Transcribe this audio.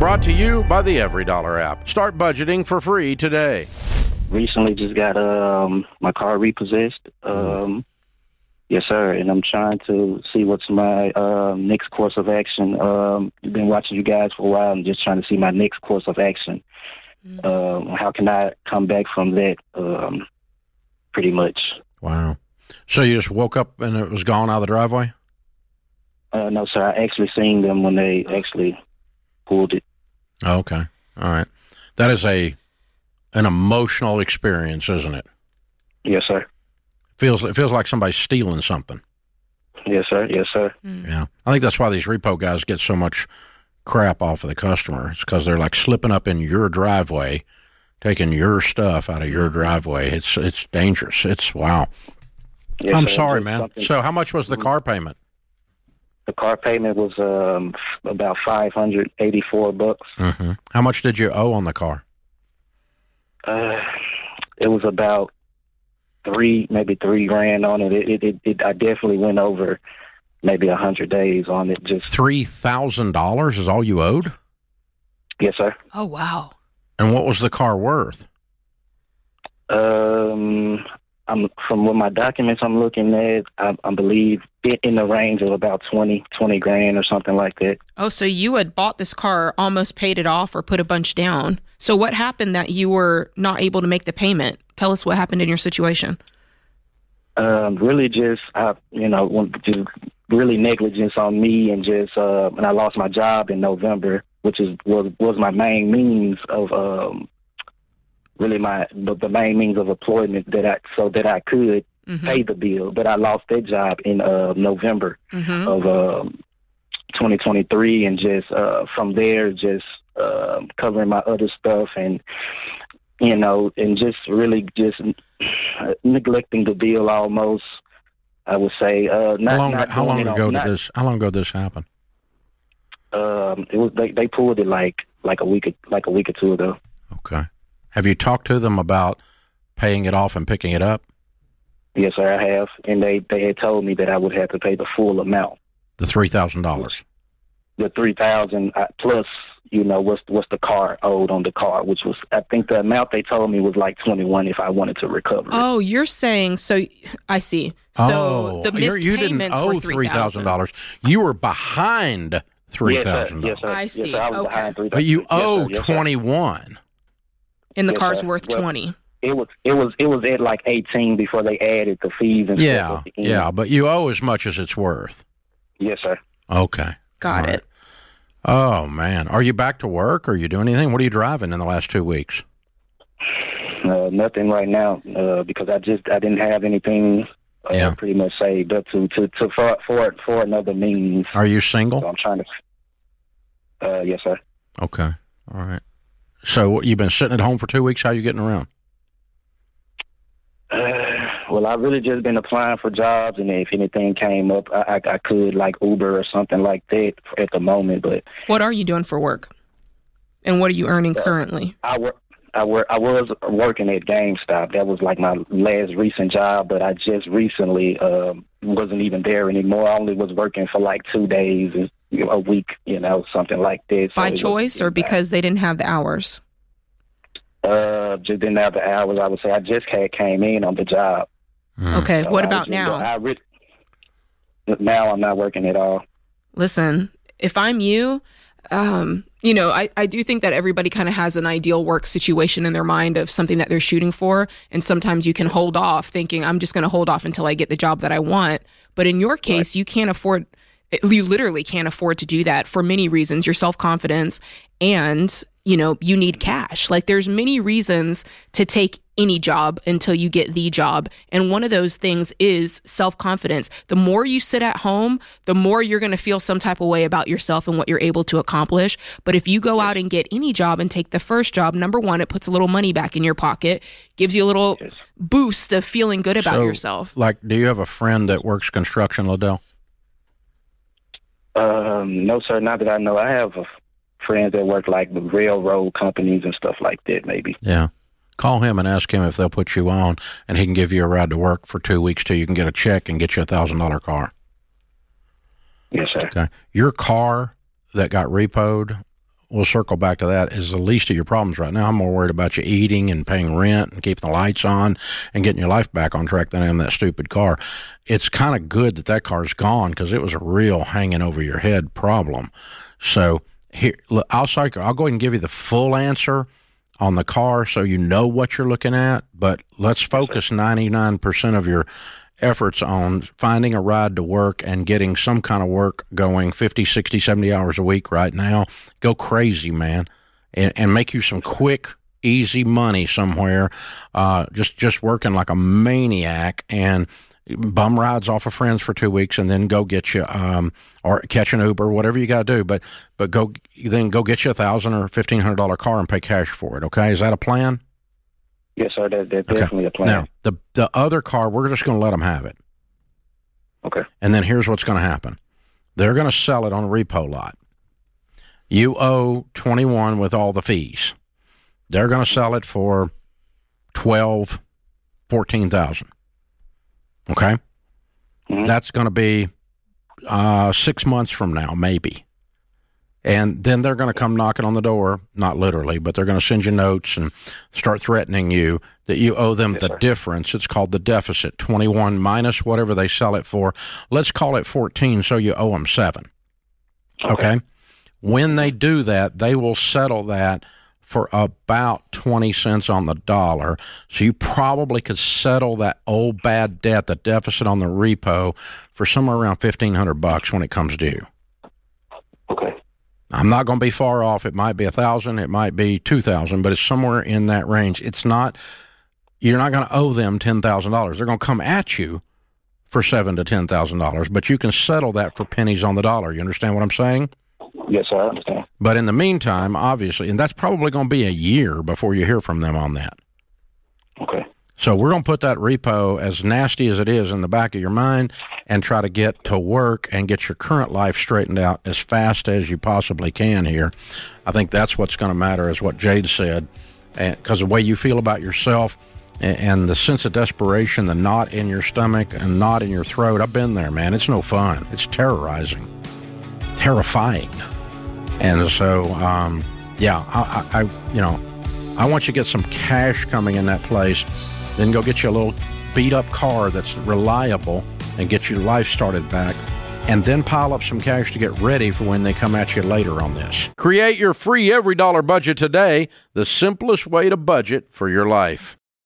Brought to you by the EveryDollar app. Start budgeting for free today. Recently just got my car repossessed. Yes, sir, and I'm trying to see what's my next course of action. I've been watching you guys for a while and just trying to see my next course of action. How can I come back from that, pretty much. Wow. So you just woke up and it was gone out of the driveway? No, sir, I actually seen them when they actually pulled it. Okay. All right. That is an emotional experience, isn't it? Yes, sir. It feels like somebody's stealing something. Yes, sir. Yes, sir. Yeah. I think that's why these repo guys get so much crap off of the customer. It's because they're like slipping up in your driveway, taking your stuff out of your driveway. It's dangerous. It's wow. Yes, I'm sir. sorry, man. So how much was the car payment? The car payment was about $584. Mm-hmm. How much did you owe on the car? It was about maybe $3,000 on it. I definitely went over maybe 100 days on it. Just $3,000 is all you owed? Yes, sir. Oh, wow. And what was the car worth? I'm from what my documents I'm looking at, I believe in the range of about 20 grand or something like that. Oh, so you had bought this car, almost paid it off or put a bunch down. So what happened that you were not able to make the payment? Tell us what happened in your situation. Really just, just really negligence on me, and just, and I lost my job in November, which was my main means of, really the main means of employment that I could pay the bill. But I lost that job in November of 2023, and just from there, just covering my other stuff, and and just really just neglecting the bill almost. I would say. How long ago did this happen? It was they pulled it like a week or two ago. Okay. Have you talked to them about paying it off and picking it up? Yes, sir, I have. And they had told me that I would have to pay the full amount. The $3,000. The $3,000 plus, what's the car owed on the car, which was, I think the amount they told me was like $21 if I wanted to recover it. Oh, you're saying, so I see. So the missed you payments didn't owe were $3,000. You were behind $3,000. Yes, sir. I see. Yes, sir, I was behind $3,000. But you owe yes, $21. And the Yes, car's sir. worth $20. It was at like 18 before they added the fees and stuff. Yeah, but you owe as much as it's worth. Yes, sir. Okay. Got it. Oh, man. Are you back to work? Are you doing anything? What are you driving in the last 2 weeks? Nothing right now, because I didn't have anything pretty much saved up for another means. Are you single? So I'm trying to. Yes, sir. Okay. All right. So you've been sitting at home for 2 weeks. How are you getting around? Well, I've really just been applying for jobs, and if anything came up, I could like Uber or something like that at the moment. But What are you doing for work? And what are you earning currently? I was working at GameStop. That was like my last recent job, but I just recently wasn't even there anymore. I only was working for like 2 days a week, something like that. By choice or because they didn't have the hours? Just didn't have the hours. I would say I just came in on the job. Okay, So what about now? Now I'm not working at all. Listen, if I'm you, I do think that everybody kind of has an ideal work situation in their mind of something that they're shooting for. And sometimes you can hold off thinking, I'm just going to hold off until I get the job that I want. But in your case, you literally can't afford to do that for many reasons, your self-confidence, and, you need cash. Like there's many reasons to take any job until you get the job. And one of those things is self-confidence. The more you sit at home, the more you're going to feel some type of way about yourself and what you're able to accomplish. But if you go out and get any job and take the first job, number one, it puts a little money back in your pocket, gives you a little boost of feeling good about yourself. Like, do you have a friend that works construction, Liddell? No, sir, not that I know. I have friends that work like the railroad companies and stuff like that, maybe. Yeah. Call him and ask him if they'll put you on, and he can give you a ride to work for 2 weeks till you can get a check and get you a $1,000 car. Yes, sir. Okay. Your car that got repoed, we'll circle back to that, is the least of your problems right now. I'm more worried about you eating and paying rent and keeping the lights on and getting your life back on track than I am that stupid car. It's kind of good that car's gone because it was a real hanging over your head problem. So here, look, I'll go ahead and give you the full answer on the car so you know what you're looking at, but let's focus 99% of your efforts on finding a ride to work and getting some kind of work going 50, 60, 70 hours a week right now. Go crazy, man, and make you some quick, easy money somewhere, just working like a maniac and bum rides off of friends for 2 weeks and then go get you, or catch an Uber, whatever you got to do, but go get you $1,000 or $1,500 car and pay cash for it. Okay. Is that a plan? Yes, sir. That's definitely a plan. Now, the other car, we're just going to let them have it. Okay. And then here's what's going to happen. They're going to sell it on a repo lot. You owe 21 with all the fees. They're going to sell it for 12, 14,000. Okay? Mm-hmm. That's going to be 6 months from now, maybe. And then they're going to come knocking on the door, not literally, but they're going to send you notes and start threatening you that you owe them the difference. It's called the deficit, 21 minus whatever they sell it for. Let's call it 14, so you owe them 7. Okay? When they do that, they will settle that for about 20 cents on the dollar. So you probably could settle that old bad debt, the deficit on the repo, for somewhere around $1,500 when it comes due. Okay. I'm not going to be far off. It might be 1,000, it might be 2,000, but it's somewhere in that range. It's not. You're not going to owe them $10,000. They're going to come at you for $7,000 to $10,000, but you can settle that for pennies on the dollar. You understand what I'm saying? Yes, sir, I understand. But in the meantime, obviously, and that's probably going to be a year before you hear from them on that. Okay. So we're going to put that repo, as nasty as it is, in the back of your mind and try to get to work and get your current life straightened out as fast as you possibly can here. I think that's what's going to matter, is what Jade said, because the way you feel about yourself and the sense of desperation, the knot in your stomach and knot in your throat, I've been there, man. It's no fun. It's terrorizing, terrifying. And so, I want you to get some cash coming in that place. Then go get you a little beat-up car that's reliable and get your life started back. And then pile up some cash to get ready for when they come at you later on this. Create your free EveryDollar budget today, the simplest way to budget for your life.